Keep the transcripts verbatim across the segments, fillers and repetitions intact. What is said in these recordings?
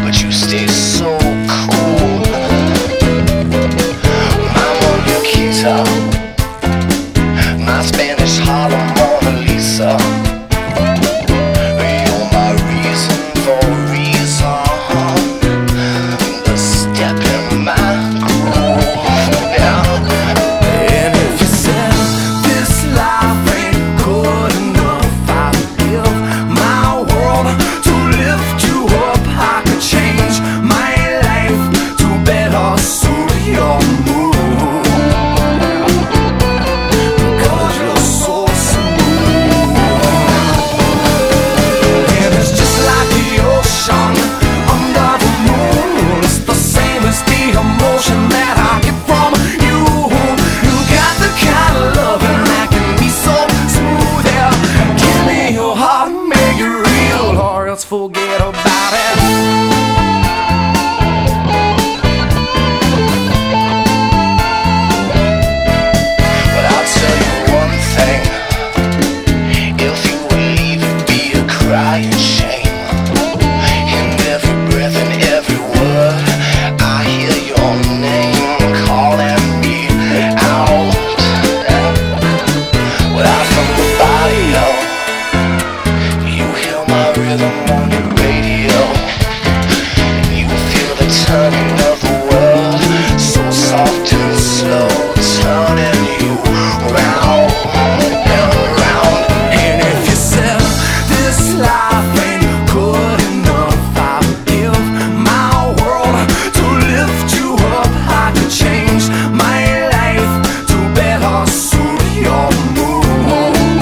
but you stay so cool. My Mona Quita, my Spanish Harlem Mona Lisa. You're my reason for reason, the step in my groove. Yeah. And if you said this life ain't good enough, I'd give my world to lift you up. I could change my life to better suit your mood, because you're so smooth. And it's just like the ocean under the moon. It's the same as the emotion that I get from you. You got the kind of loving that can be so smooth. Yeah, give me your heart, make it real, or else forget about it. But I'll tell you one thing, if you would leave, it'd be a crying shame. In every breath and every word, I hear your name calling me out. Without somebody else, you hear my rhythm on your radio. You feel the turning of the world, so soft and slow, turning you round and round. And if you said this life ain't good enough, I would give my world to lift you up. I could change my life to better suit your mood,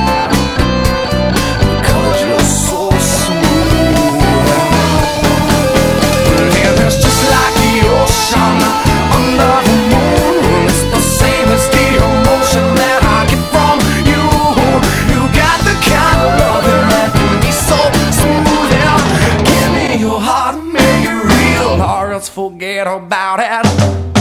because you're so smooth. And it's just like the ocean under the moon. It's the same as the emotion that I get from you. You got the kind of loving that can be so smooth. Yeah, give me your heart, make it real, or else forget about it.